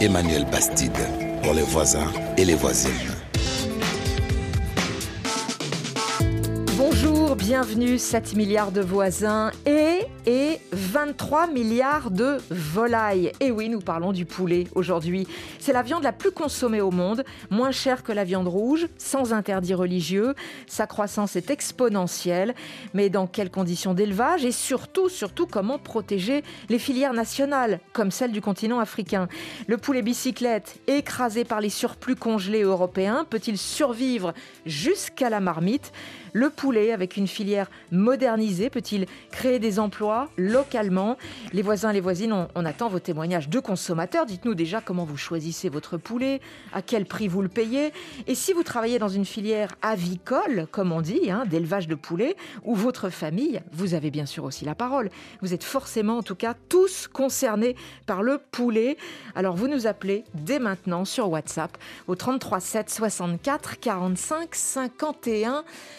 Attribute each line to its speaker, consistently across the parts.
Speaker 1: Emmanuel Bastide, pour les voisins et les voisines.
Speaker 2: Bonjour, bienvenue, 7 milliards de voisins et 23 milliards de volailles. Et oui, nous parlons du poulet aujourd'hui. C'est la viande la plus consommée au monde, moins chère que la viande rouge, sans interdit religieux. Sa croissance est exponentielle. Mais dans quelles conditions d'élevage et surtout, comment protéger les filières nationales, comme celle du continent africain? Le poulet bicyclette, écrasé par les surplus congelés européens, peut-il survivre jusqu'à la marmite? Le poulet, avec une filière modernisée, peut-il créer des emplois localement? Les voisins et les voisines, on attend vos témoignages de consommateurs. Dites-nous déjà comment vous choisissez votre poulet, à quel prix vous le payez. Et si vous travaillez dans une filière avicole, comme on dit, d'élevage de poulet, ou votre famille, vous avez bien sûr aussi la parole. Vous êtes forcément, en tout cas, tous concernés par le poulet. Alors vous nous appelez dès maintenant sur WhatsApp au 33 7 64 45 51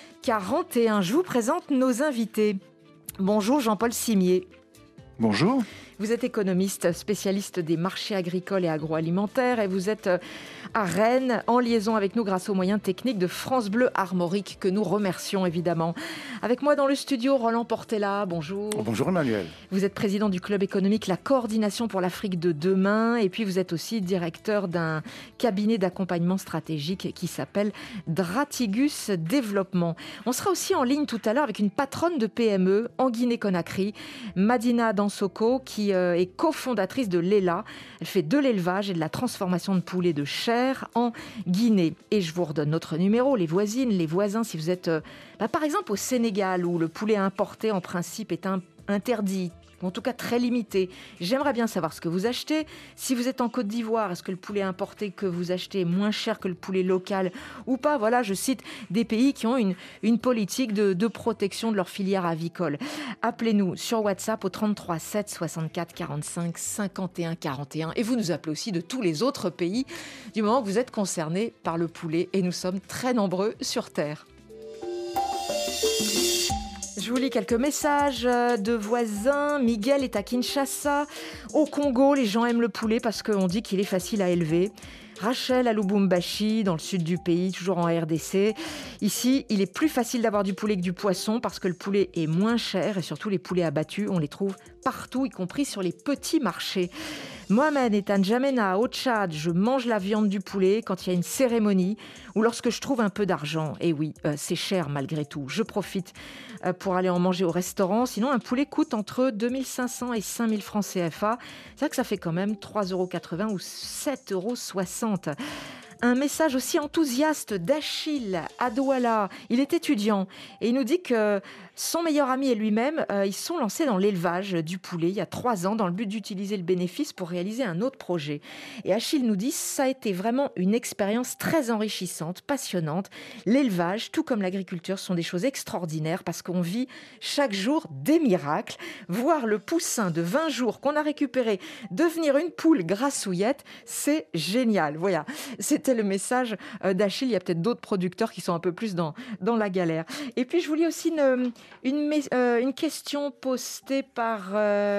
Speaker 2: 41. Je vous présente nos invités. Bonjour Jean-Paul Simier.
Speaker 3: Bonjour.
Speaker 2: Vous êtes économiste, spécialiste des marchés agricoles et agroalimentaires et vous êtes à Rennes en liaison avec nous grâce aux moyens techniques de France Bleu Armorique que nous remercions évidemment. Avec moi dans le studio, Roland Portella, bonjour.
Speaker 3: Bonjour Emmanuel.
Speaker 2: Vous êtes président du club économique La Coordination pour l'Afrique de demain et puis vous êtes aussi directeur d'un cabinet d'accompagnement stratégique qui s'appelle Dratigus Développement. On sera aussi en ligne tout à l'heure avec une patronne de PME en Guinée-Conakry, Madina Dansoko, qui est cofondatrice de l'ELA. Elle fait de l'élevage et de la transformation de poulets de chair en Guinée. Et je vous redonne notre numéro, les voisines, les voisins, si vous êtes par exemple au Sénégal où le poulet importé en principe est interdit, ou en tout cas très limité. J'aimerais bien savoir ce que vous achetez. Si vous êtes en Côte d'Ivoire, est-ce que le poulet importé que vous achetez est moins cher que le poulet local ou pas? Voilà, je cite des pays qui ont une politique de protection de leur filière avicole. Appelez-nous sur WhatsApp au 33 7 64 45 51 41 et vous nous appelez aussi de tous les autres pays du moment que vous êtes concernés par le poulet et nous sommes très nombreux sur Terre. Je vous lis quelques messages de voisins. Miguel est à Kinshasa. Au Congo, les gens aiment le poulet parce qu'on dit qu'il est facile à élever. Rachel à Lubumbashi, dans le sud du pays, toujours en RDC. Ici, il est plus facile d'avoir du poulet que du poisson parce que le poulet est moins cher et surtout les poulets abattus, on les trouve partout, y compris sur les petits marchés. Mohamed est à N'Djamena, au Tchad. Je mange la viande du poulet quand il y a une cérémonie ou lorsque je trouve un peu d'argent. Et oui, c'est cher malgré tout. Je profite pour aller en manger au restaurant. Sinon, un poulet coûte entre 2500 et 5000 francs CFA. C'est vrai que ça fait quand même 3,80 € ou 7,60 €. Un message aussi enthousiaste d'Achille à Douala. Il est étudiant et il nous dit que son meilleur ami et lui-même, ils se sont lancés dans l'élevage du poulet il y a 3 ans dans le but d'utiliser le bénéfice pour réaliser un autre projet. Et Achille nous dit ça a été vraiment une expérience très enrichissante, passionnante. L'élevage, tout comme l'agriculture, sont des choses extraordinaires parce qu'on vit chaque jour des miracles. Voir le poussin de 20 jours qu'on a récupéré devenir une poule grassouillette, c'est génial. Voilà, c'était le message d'Achille. Il y a peut-être d'autres producteurs qui sont un peu plus dans la galère. Et puis je vous lis aussi une question postée par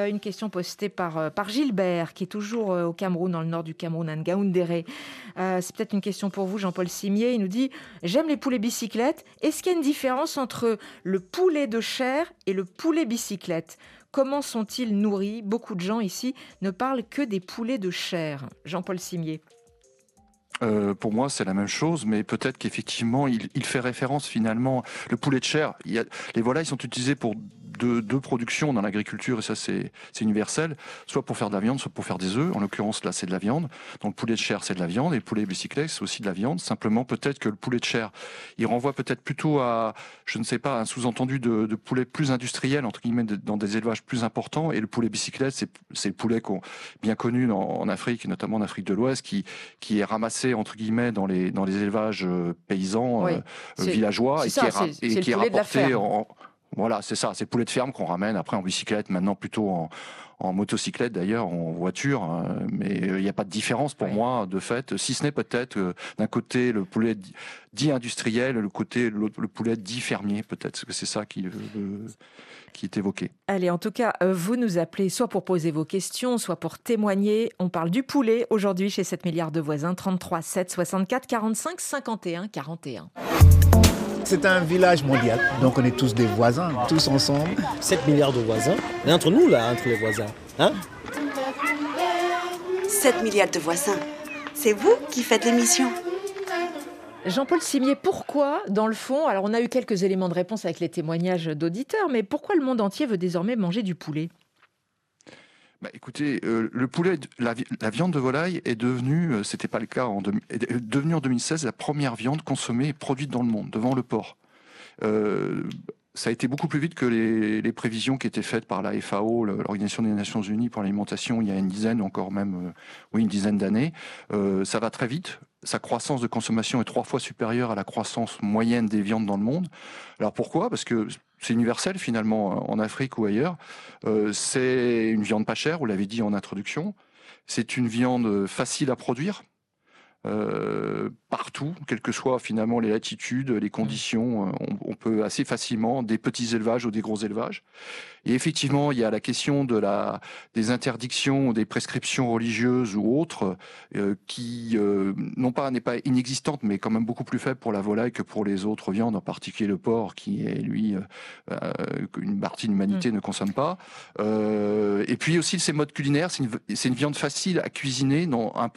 Speaker 2: Gilbert, qui est toujours au Cameroun, dans le nord du Cameroun, à Ngaoundéré. C'est peut-être une question pour vous, Jean-Paul Simier. Il nous dit « J'aime les poulets bicyclettes. Est-ce qu'il y a une différence entre le poulet de chair et le poulet bicyclette ? Comment sont-ils nourris ? Beaucoup de gens ici ne parlent que des poulets de chair. » Jean-Paul Simier.
Speaker 3: Pour moi, c'est la même chose, mais peut-être qu'effectivement, il fait référence finalement. Le poulet de chair, les volailles sont utilisées pour deux productions dans l'agriculture, et ça c'est universel, soit pour faire de la viande, soit pour faire des œufs. En l'occurrence, là, c'est de la viande. Donc, le poulet de chair, c'est de la viande, et le poulet bicyclette, c'est aussi de la viande. Simplement, peut-être que le poulet de chair, il renvoie peut-être plutôt à, je ne sais pas, un sous-entendu de poulet plus industriel, entre guillemets, dans des élevages plus importants. Et le poulet bicyclette, c'est le poulet bien connu en Afrique, et notamment en Afrique de l'Ouest, qui est ramassé, entre guillemets, dans les élevages paysans,
Speaker 2: Oui,
Speaker 3: villageois, et qui est rapporté Voilà, c'est ça, c'est le poulet de ferme qu'on ramène après en bicyclette, maintenant plutôt en motocyclette d'ailleurs, en voiture, mais il n'y a pas de différence pour moi de fait, si ce n'est peut-être d'un côté le poulet dit industriel, le poulet dit fermier peut-être, parce que c'est ça qui est évoqué.
Speaker 2: Allez, en tout cas, vous nous appelez soit pour poser vos questions, soit pour témoigner. On parle du poulet aujourd'hui chez 7 milliards de voisins, 33 7 64 45 51 41.
Speaker 4: C'est un village mondial, donc on est tous des voisins, tous ensemble.
Speaker 5: 7 milliards de voisins, et entre nous là, entre les voisins, hein ?
Speaker 6: 7 milliards de voisins, c'est vous qui faites l'émission.
Speaker 2: Jean-Paul Cimier, pourquoi, dans le fond, alors on a eu quelques éléments de réponse avec les témoignages d'auditeurs, mais pourquoi le monde entier veut désormais manger du poulet ?
Speaker 3: Écoutez, le poulet, la viande de volaille est devenue, c'était pas le cas est devenue en 2016 la première viande consommée et produite dans le monde, devant le porc. Ça a été beaucoup plus vite que les prévisions qui étaient faites par la FAO, l'Organisation des Nations Unies pour l'alimentation, il y a une dizaine, encore même, une dizaine d'années. Ça va très vite. Sa croissance de consommation est 3 fois supérieure à la croissance moyenne des viandes dans le monde. Alors pourquoi ? Parce que c'est universel finalement, en Afrique ou ailleurs. C'est une viande pas chère, vous l'avez dit en introduction. C'est une viande facile à produire. Partout, quelles que soient finalement les latitudes, les conditions, on peut assez facilement, des petits élevages ou des gros élevages. Et effectivement, il y a la question des interdictions, des prescriptions religieuses ou autres, qui n'est pas inexistante, mais quand même beaucoup plus faible pour la volaille que pour les autres viandes, en particulier le porc, qui est lui qu'une partie de l'humanité ne consomme pas. Et puis aussi ces modes culinaires, c'est une viande facile à cuisiner,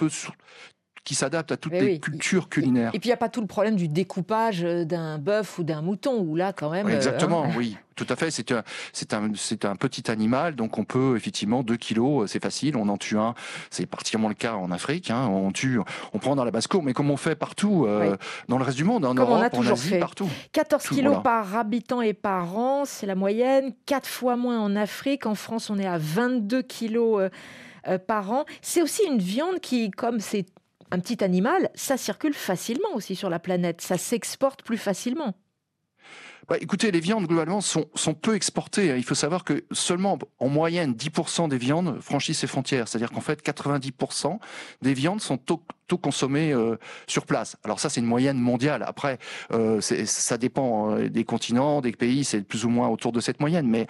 Speaker 3: qui s'adapte à toutes les cultures culinaires.
Speaker 2: Et puis il n'y a pas tout le problème du découpage d'un bœuf ou d'un mouton, où là quand même...
Speaker 3: Exactement, oui, tout à fait. C'est un petit animal, donc on peut effectivement 2 kilos, c'est facile, on en tue un. C'est particulièrement le cas en Afrique. On prend dans la basse-cour, mais comme on fait partout dans le reste du monde, en Europe, en Asie, partout.
Speaker 2: 14 kilos par habitant et par an, c'est la moyenne. 4 fois moins en Afrique. En France, on est à 22 kilos par an. C'est aussi une viande qui, comme c'est un petit animal, ça circule facilement aussi sur la planète. Ça s'exporte plus facilement.
Speaker 3: Écoutez, les viandes, globalement, sont peu exportées. Il faut savoir que seulement, en moyenne, 10% des viandes franchissent ces frontières. C'est-à-dire qu'en fait, 90% des viandes sont consommées sur place. Alors ça, c'est une moyenne mondiale. Après, ça dépend des continents, des pays, c'est plus ou moins autour de cette moyenne. Mais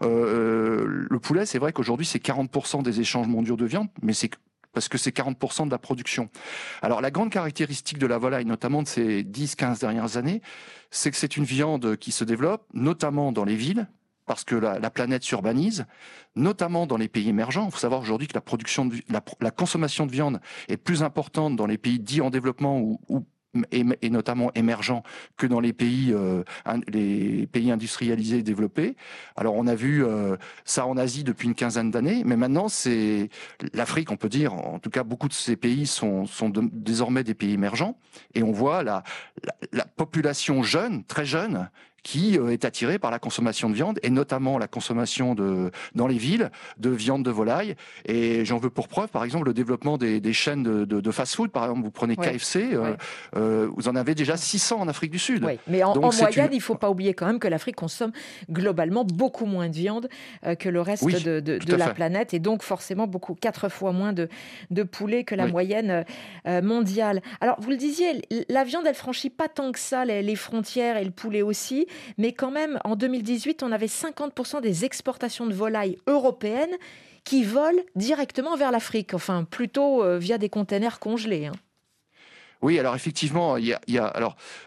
Speaker 3: le poulet, c'est vrai qu'aujourd'hui, c'est 40% des échanges mondiaux de viande, mais c'est parce que c'est 40% de la production. Alors la grande caractéristique de la volaille, notamment de ces 10-15 dernières années, c'est que c'est une viande qui se développe, notamment dans les villes, parce que la planète s'urbanise, notamment dans les pays émergents. Il faut savoir aujourd'hui que la consommation de viande est plus importante dans les pays dits en développement et notamment émergents que dans les pays industrialisés et développés. Alors on a vu ça en Asie depuis une quinzaine d'années, mais maintenant c'est l'Afrique, on peut dire, en tout cas beaucoup de ces pays sont désormais des pays émergents, et on voit la population jeune, très jeune, qui est attirée par la consommation de viande, et notamment la consommation dans les villes de viande de volaille. Et j'en veux pour preuve, par exemple, le développement des chaînes de fast-food. Par exemple, vous prenez KFC, vous en avez déjà 600 en Afrique du Sud.
Speaker 2: Oui, mais en moyenne, il ne faut pas oublier quand même que l'Afrique consomme globalement beaucoup moins de viande que le reste de la planète, et donc forcément 4 fois moins de poulet que la moyenne mondiale. Alors, vous le disiez, la viande, elle franchit pas tant que ça les frontières, et le poulet aussi. Mais quand même, en 2018, on avait 50% des exportations de volailles européennes qui volent directement vers l'Afrique, enfin plutôt via des containers congelés.
Speaker 3: Oui, alors effectivement, il y a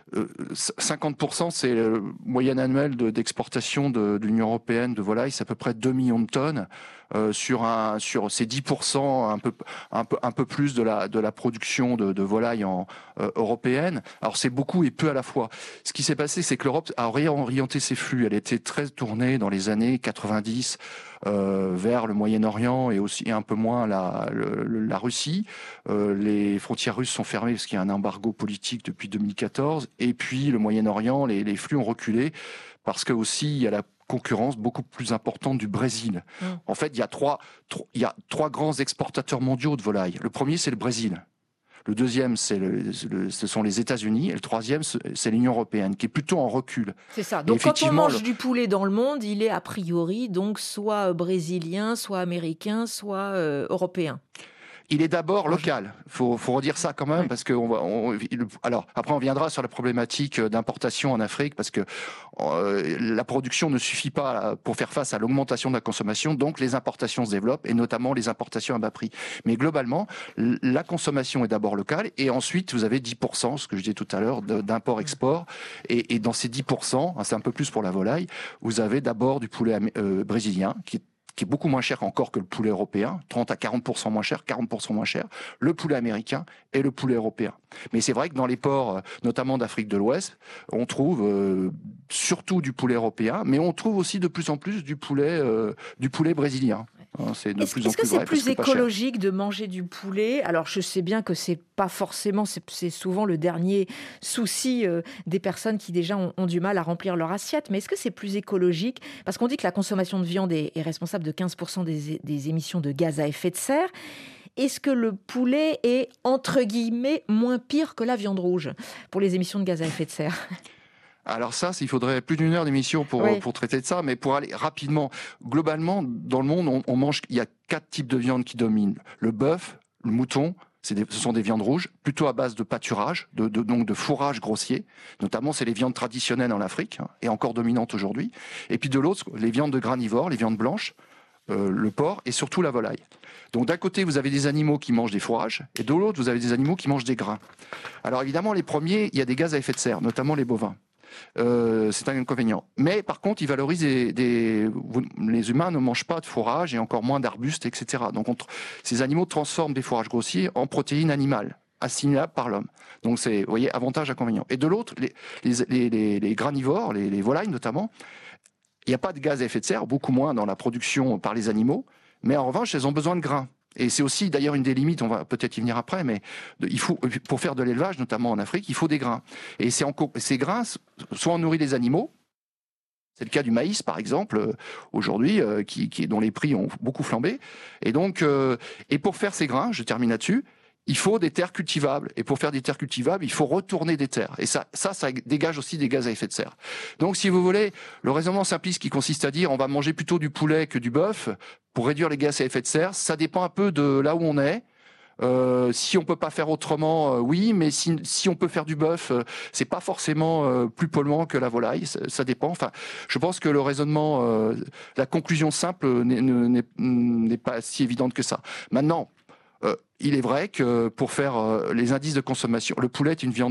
Speaker 3: 50%, c'est la moyenne annuelle d'exportation de l'Union européenne de volaille, c'est à peu près 2 millions de tonnes. Sur ces 10%, un peu plus de la production de volaille européenne. Alors c'est beaucoup et peu à la fois. Ce qui s'est passé, c'est que l'Europe a réorienté ses flux. Elle était très tournée dans les années 90 vers le Moyen-Orient et aussi un peu moins la Russie. Les frontières russes sont fermées parce qu'il y a un embargo politique depuis 2014. Et puis le Moyen-Orient, les flux ont reculé parce que aussi il y a la concurrence beaucoup plus importante du Brésil. En fait, il y a trois grands exportateurs mondiaux de volaille. Le premier, c'est le Brésil. Le deuxième, ce sont les États-Unis. Et le troisième, c'est l'Union européenne, qui est plutôt en recul.
Speaker 2: C'est ça. Donc quand on mange du poulet dans le monde, il est a priori donc soit brésilien, soit américain, soit européen.
Speaker 3: Il est d'abord local. Faut redire ça quand même, parce que alors après on viendra sur la problématique d'importation en Afrique, parce que la production ne suffit pas pour faire face à l'augmentation de la consommation, donc les importations se développent, et notamment les importations à bas prix. Mais globalement, la consommation est d'abord locale, et ensuite vous avez 10%, ce que je disais tout à l'heure, d'import-export, et dans ces 10%, c'est un peu plus pour la volaille, vous avez d'abord du poulet brésilien, qui est beaucoup moins cher encore que le poulet européen, 30 à 40% moins cher, 40% moins cher, le poulet américain et le poulet européen. Mais c'est vrai que dans les ports, notamment d'Afrique de l'Ouest, on trouve surtout du poulet européen, mais on trouve aussi de plus en plus du poulet brésilien. C'est de plus en plus vrai.
Speaker 2: Est-ce que c'est plus écologique de manger du poulet ? Alors je sais bien que c'est pas forcément, c'est souvent le dernier souci des personnes qui déjà ont du mal à remplir leur assiette, mais est-ce que c'est plus écologique ? Parce qu'on dit que la consommation de viande est responsable de 15% des émissions de gaz à effet de serre. Est-ce que le poulet est, entre guillemets, moins pire que la viande rouge pour les émissions de gaz à effet de serre ?
Speaker 3: Alors ça, il faudrait plus d'1 heure d'émission pour traiter de ça, mais pour aller rapidement, globalement, dans le monde, il y a 4 types de viande qui dominent. Le bœuf, le mouton, ce sont des viandes rouges, plutôt à base de pâturage, donc de fourrage grossier. Notamment, c'est les viandes traditionnelles en Afrique, et encore dominantes aujourd'hui. Et puis de l'autre, les viandes de granivores, les viandes blanches, le porc et surtout la volaille. Donc d'un côté, vous avez des animaux qui mangent des fourrages, et de l'autre, vous avez des animaux qui mangent des grains. Alors évidemment, les premiers, il y a des gaz à effet de serre, notamment les bovins. C'est un inconvénient. Mais par contre, ils valorisent les humains ne mangent pas de fourrage et encore moins d'arbustes, etc. Donc ces animaux transforment des fourrages grossiers en protéines animales assimilables par l'homme. Donc c'est, vous voyez, avantage, inconvénient. Et de l'autre, les granivores, les volailles notamment, il n'y a pas de gaz à effet de serre, beaucoup moins dans la production par les animaux, mais en revanche, elles ont besoin de grains. Et c'est aussi d'ailleurs une des limites, on va peut-être y venir après, mais pour faire de l'élevage, notamment en Afrique, il faut des grains. Et ces grains, soit on nourrit les animaux, c'est le cas du maïs par exemple, aujourd'hui, dont les prix ont beaucoup flambé. Et donc, et pour faire ces grains, je termine là-dessus, il faut des terres cultivables. Et pour faire des terres cultivables, il faut retourner des terres. Et ça dégage aussi des gaz à effet de serre. Donc, si vous voulez, le raisonnement simpliste qui consiste à dire on va manger plutôt du poulet que du bœuf pour réduire les gaz à effet de serre, ça dépend un peu de là où on est. Si on peut pas faire autrement, oui, mais si on peut faire du bœuf, c'est pas forcément plus polluant que la volaille. Ça dépend. Enfin, je pense que le raisonnement, la conclusion simple n'est pas si évidente que ça. Maintenant, il est vrai que pour faire les indices de consommation, le poulet est une viande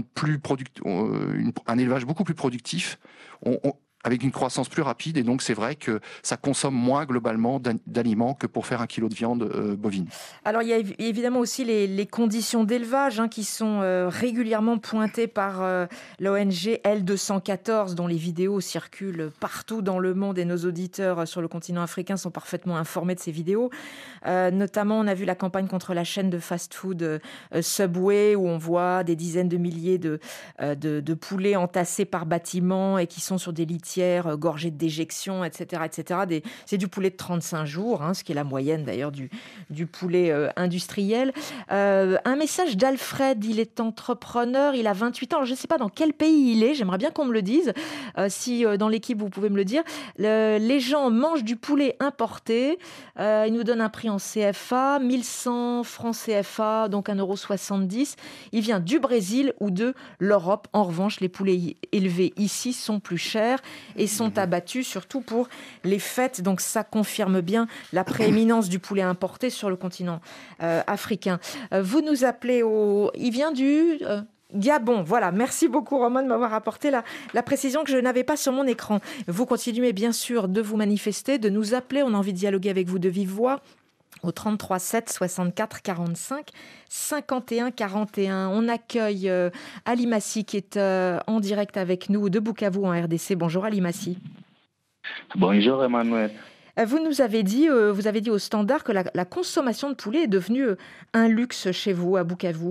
Speaker 3: un élevage beaucoup plus productif, avec une croissance plus rapide, et donc c'est vrai que ça consomme moins globalement d'aliments que pour faire 1 kilo de viande bovine.
Speaker 2: Alors il y a évidemment aussi les conditions d'élevage qui sont régulièrement pointées par l'ONG L214, dont les vidéos circulent partout dans le monde, et nos auditeurs sur le continent africain sont parfaitement informés de ces vidéos. Notamment, on a vu la campagne contre la chaîne de fast-food Subway, où on voit des dizaines de milliers de poulets entassés par bâtiment et qui sont sur des litières gorgées de déjections, etc. etc. C'est du poulet de 35 jours, ce qui est la moyenne d'ailleurs du poulet industriel. Un message d'Alfred, il est entrepreneur, il a 28 ans. Alors, je ne sais pas dans quel pays il est, j'aimerais bien qu'on me le dise. Si dans l'équipe vous pouvez me le dire. Les gens mangent du poulet importé. Il nous donne un prix en CFA, 1100 francs CFA, donc 1,70 €. Il vient du Brésil ou de l'Europe. En revanche, les poulets élevés ici sont plus chers et sont abattus surtout pour les fêtes. Donc ça confirme bien la prééminence du poulet importé sur le continent africain. Vous nous appelez il vient du Gabon. Voilà, merci beaucoup Romain de m'avoir apporté la précision que je n'avais pas sur mon écran. Vous continuez bien sûr de vous manifester, de nous appeler. On a envie de dialoguer avec vous de vive voix au 33 7 64 45 51 41. On accueille Ali Massi qui est en direct avec nous de Bukavu en RDC. Bonjour Ali Massi.
Speaker 7: Bonjour Emmanuel.
Speaker 2: Vous nous avez dit, au Standard que la consommation de poulet est devenue un luxe chez vous à Bukavu.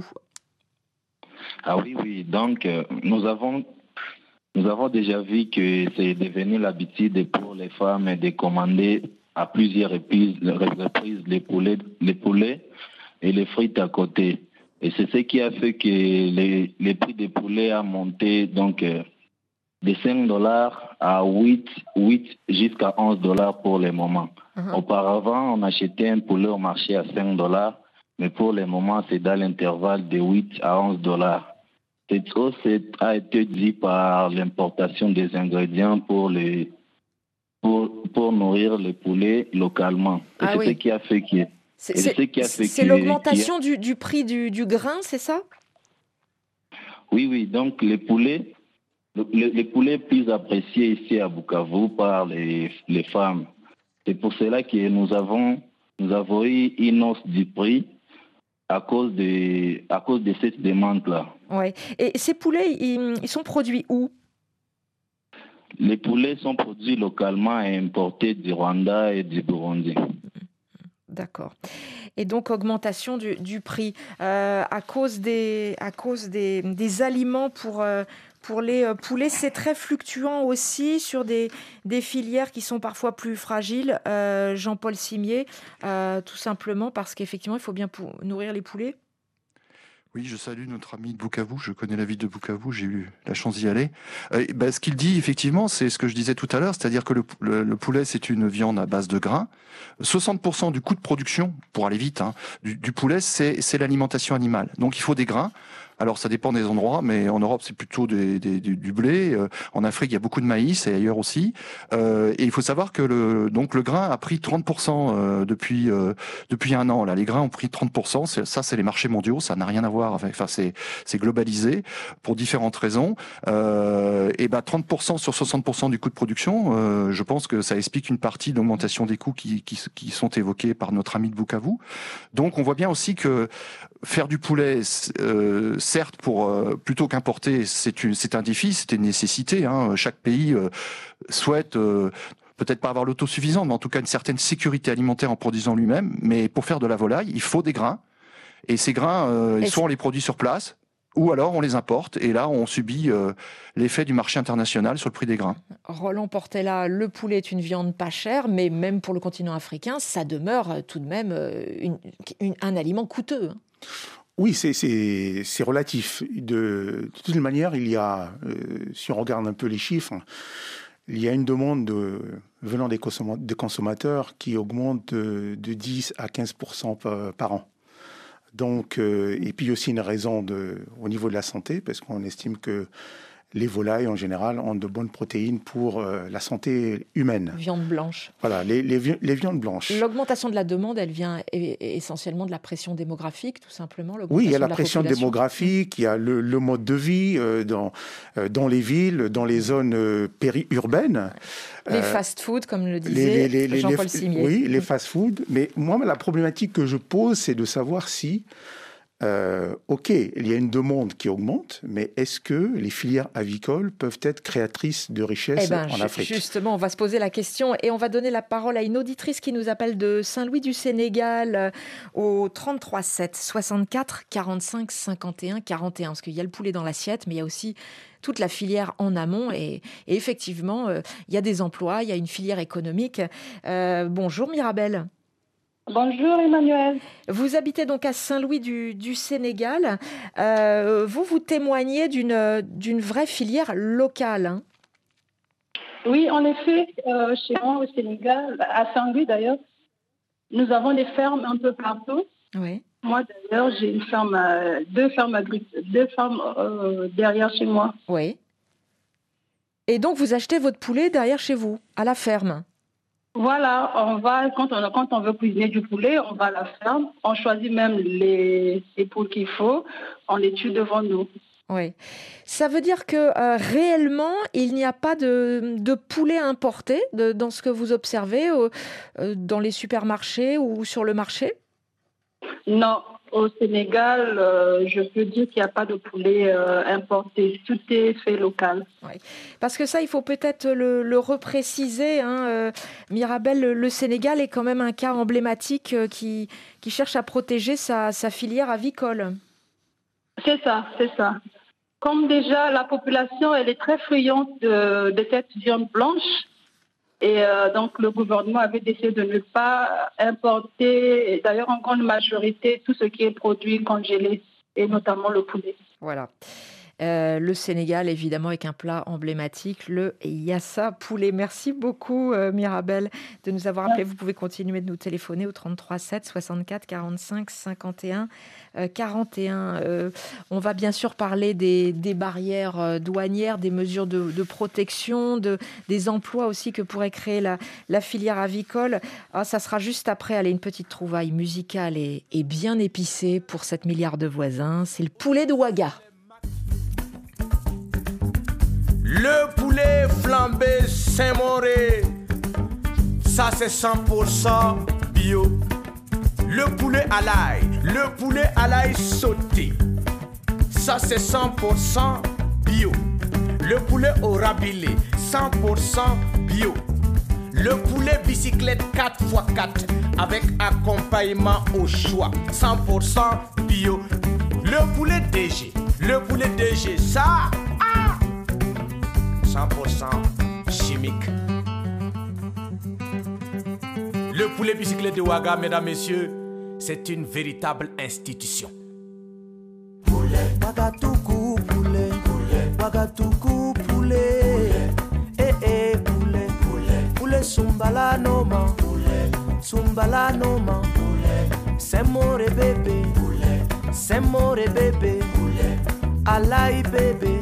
Speaker 7: Ah oui. Donc, nous avons déjà vu que c'est devenu l'habitude pour les femmes de commander à plusieurs reprises les poulets et les frites à côté. Et c'est ce qui a fait que les prix des poulets a monté donc de 5 dollars à 8 jusqu'à 11 dollars pour le moment. Auparavant, on achetait un poulet au marché à 5 dollars, mais pour le moment, c'est dans l'intervalle de 8 à 11 dollars. Cette hausse a été due par l'importation des ingrédients pour nourrir les poulets localement. Et c'est ce qui a fait que...
Speaker 2: C'est l'augmentation du prix du grain, c'est ça?
Speaker 7: Oui. Donc, les poulets plus appréciés ici à Bukavu par les femmes. C'est pour cela que nous avons eu une hausse du prix à cause de cette demande-là.
Speaker 2: Ouais. Et ces poulets, ils sont produits où?
Speaker 7: Les poulets sont produits localement et importés du Rwanda et du Burundi.
Speaker 2: D'accord. Et donc augmentation du prix à cause des aliments pour les poulets. C'est très fluctuant aussi sur des filières qui sont parfois plus fragiles. Jean-Paul Cimier, tout simplement parce qu'effectivement, il faut bien nourrir les poulets.
Speaker 3: Oui, je salue notre ami de Bukavu. Je connais la ville de Bukavu, j'ai eu la chance d'y aller. Ce qu'il dit, effectivement, c'est ce que je disais tout à l'heure, c'est-à-dire que le poulet, c'est une viande à base de grains. 60% du coût de production, pour aller vite, du poulet, c'est l'alimentation animale. Donc il faut des grains. Alors ça dépend des endroits, mais en Europe c'est plutôt du blé. En Afrique il y a beaucoup de maïs et ailleurs aussi. Et il faut savoir que le grain a pris 30% depuis un an. Là, les grains ont pris 30%. C'est les marchés mondiaux. Ça n'a rien à voir avec. Enfin c'est globalisé pour différentes raisons. 30% sur 60% du coût de production. Je pense que ça explique une partie de l'augmentation des coûts qui sont évoqués par notre ami de Bukavu. Donc on voit bien aussi que faire du poulet, certes, plutôt qu'importer, c'est un défi, c'est une nécessité. Chaque pays souhaite peut-être pas avoir l'autosuffisance, mais en tout cas une certaine sécurité alimentaire en produisant lui-même. Mais pour faire de la volaille, il faut des grains. Et ces grains, soit on les produit sur place, ou alors on les importe. Et là, on subit l'effet du marché international sur le prix des grains.
Speaker 2: Roland Portella, le poulet est une viande pas chère, mais même pour le continent africain, ça demeure tout de même un aliment coûteux.
Speaker 8: Oui, c'est relatif. De toute manière, il y a, si on regarde un peu les chiffres, il y a une demande venant des consommateurs qui augmente de 10 à 15% par an. Donc, et puis aussi une raison au niveau de la santé, parce qu'on estime que les volailles, en général, ont de bonnes protéines pour la santé humaine.
Speaker 2: Viande blanche.
Speaker 8: Voilà, les viandes blanches.
Speaker 2: L'augmentation de la demande, elle vient essentiellement de la pression démographique, tout simplement.
Speaker 8: Oui, il y a la pression démographique, il y a le mode de vie dans les villes, dans les zones périurbaines.
Speaker 2: Les fast-food, comme le disait Jean-Paul Cimier.
Speaker 8: Oui, les fast-food. Mais moi, la problématique que je pose, c'est de savoir si... ok, il y a une demande qui augmente, mais est-ce que les filières avicoles peuvent être créatrices de richesses en Afrique?
Speaker 2: Justement, on va se poser la question et on va donner la parole à une auditrice qui nous appelle de Saint-Louis du Sénégal au 33 7 64 45 51 41. Parce qu'il y a le poulet dans l'assiette, mais il y a aussi toute la filière en amont et effectivement, il y a des emplois, il y a une filière économique. Bonjour Mirabel.
Speaker 9: Bonjour Emmanuel.
Speaker 2: Vous habitez donc à Saint-Louis du Sénégal. Vous témoignez d'une vraie filière locale.
Speaker 9: Oui, en effet, chez moi au Sénégal, à Saint-Louis d'ailleurs, nous avons des fermes un peu partout.
Speaker 2: Oui.
Speaker 9: Moi d'ailleurs, j'ai une ferme, deux fermes derrière chez moi.
Speaker 2: Oui. Et donc vous achetez votre poulet derrière chez vous, à la ferme?
Speaker 9: Voilà, quand on veut cuisiner du poulet, on va à la ferme, on choisit même les poules qu'il faut, on les tue devant nous.
Speaker 2: Oui. Ça veut dire que réellement, il n'y a pas de poulet importé dans ce que vous observez dans les supermarchés ou sur le marché?
Speaker 9: Non, au Sénégal, je peux dire qu'il n'y a pas de poulet importé. Tout est fait local.
Speaker 2: Oui. Parce que ça, il faut peut-être le repréciser. Mirabel, le Sénégal est quand même un cas emblématique qui cherche à protéger sa filière avicole.
Speaker 9: C'est ça. Comme déjà, la population, elle est très friande de cette viande blanche. Et donc, le gouvernement avait décidé de ne pas importer, d'ailleurs en grande majorité, tout ce qui est produit congelé. et notamment le poulet.
Speaker 2: Voilà. Le Sénégal, évidemment, avec un plat emblématique, le yassa poulet. Merci beaucoup, Mirabel, de nous avoir appelé. Vous pouvez continuer de nous téléphoner au 33 7 64 45 51 41. On va bien sûr parler des barrières douanières, des mesures de protection, des emplois aussi que pourrait créer la filière avicole. Ça sera juste après. Allez, une petite trouvaille musicale et bien épicée pour 7 milliards de voisins. C'est le poulet de Ouaga.
Speaker 10: Le poulet flambé Saint-Moré, ça c'est 100% bio. Le poulet à l'ail sauté, ça c'est 100% bio. Le poulet au rabilé, 100% bio. Le poulet bicyclette 4x4 avec accompagnement au choix, 100% bio. Le poulet DG, ça 100% chimique. Le poulet bicyclette de Ouaga, mesdames, messieurs, c'est une véritable institution. Poulet, Ouagatoukou, poulet, Ouagatoukou, poulet, poulet, Sumbala Noma, Sumbala Noma, c'est more bébé, c'est more bébé, Alaï bébé,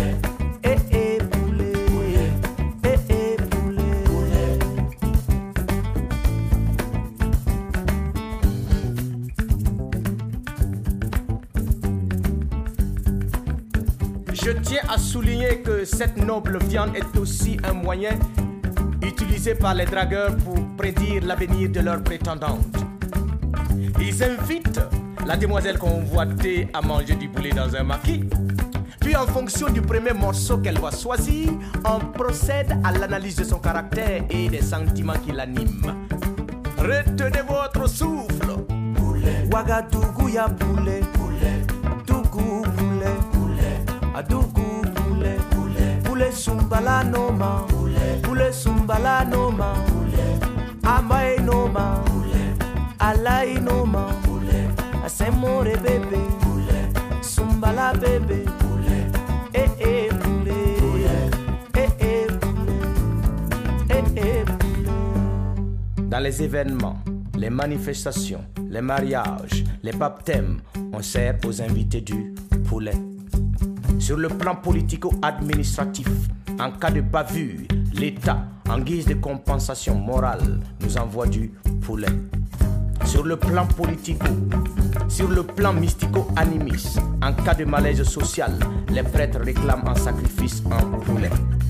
Speaker 10: Je tiens à souligner que cette noble viande est aussi un moyen utilisé par les dragueurs pour prédire l'avenir de leurs prétendantes. Ils invitent la demoiselle convoitée à manger du poulet dans un maquis. Puis en fonction du premier morceau qu'elle va choisir, on procède à l'analyse de son caractère et des sentiments qui l'animent. Retenez votre souffle. Poulet, Ouagadougou ya poulet, Dougou poulet, Adougou poulet, poulet Sumbala Noma, poulet Sumbala Noma, Amae Noma, Alaï Noma, Asemore bébé, Sumbala bébé, poulet, poulet. Dans les événements, les manifestations, les mariages, les baptêmes, on sert aux invités du poulet. Sur le plan politico-administratif, en cas de bavure, l'État, en guise de compensation morale, nous envoie du poulet. Sur le plan mystico-animiste, en cas de malaise social, les prêtres réclament en sacrifice un poulet.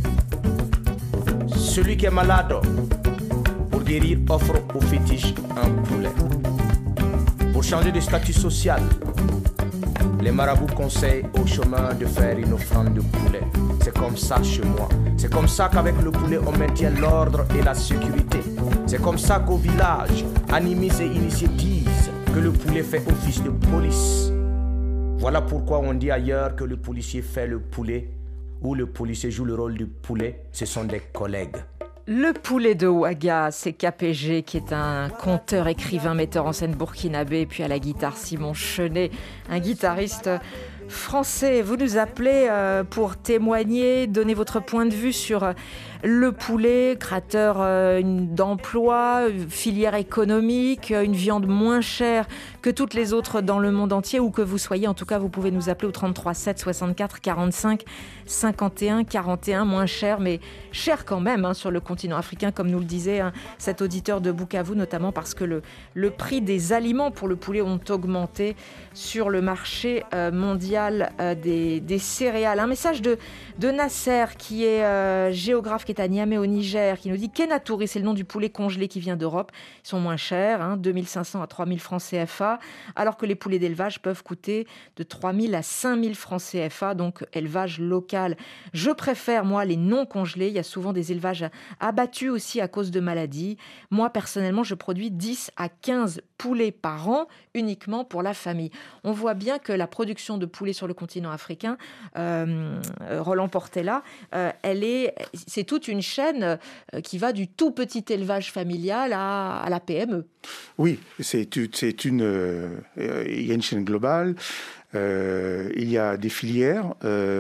Speaker 10: Celui qui est malade, pour guérir, offre au fétiche un poulet. Pour changer de statut social, les marabouts conseillent aux chemins de faire une offrande de poulet. C'est comme ça chez moi. C'est comme ça qu'avec le poulet, on maintient l'ordre et la sécurité. C'est comme ça qu'au village, animistes et initiés disent que le poulet fait office de police. Voilà pourquoi on dit ailleurs que le policier fait le poulet, ou le policier joue le rôle du poulet. Ce sont des collègues.
Speaker 2: Le poulet de Ouaga, c'est KPG qui est un conteur, écrivain, metteur en scène burkinabé, et puis à la guitare Simon Chenet, un guitariste français. Vous nous appelez pour témoigner, donner votre point de vue sur le poulet, créateur d'emplois, filière économique, une viande moins chère que toutes les autres dans le monde entier, où que vous soyez. En tout cas, vous pouvez nous appeler au 33 7 64 45 51 41, moins cher, mais cher quand même sur le continent africain, comme nous le disait cet auditeur de Bukavu, notamment parce que le prix des aliments pour le poulet ont augmenté sur le marché mondial des céréales. Un message de Nasser, qui est géographe, qui est à Niamey au Niger, qui nous dit Kenatouri, c'est le nom du poulet congelé qui vient d'Europe. Ils sont moins chers, 2500 à 3000 francs CFA, alors que les poulets d'élevage peuvent coûter de 3000 à 5000 francs CFA, donc élevage local. Je préfère, moi, les non congelés. Il y a souvent des élevages abattus aussi à cause de maladies. Moi, personnellement, je produis 10 à 15 poulets par an, uniquement pour la famille. On voit bien que la production de poulets poulet sur le continent africain, Roland Portella, c'est toute une chaîne qui va du tout petit élevage familial à la PME.
Speaker 8: Oui, il y a une chaîne globale. Il y a des filières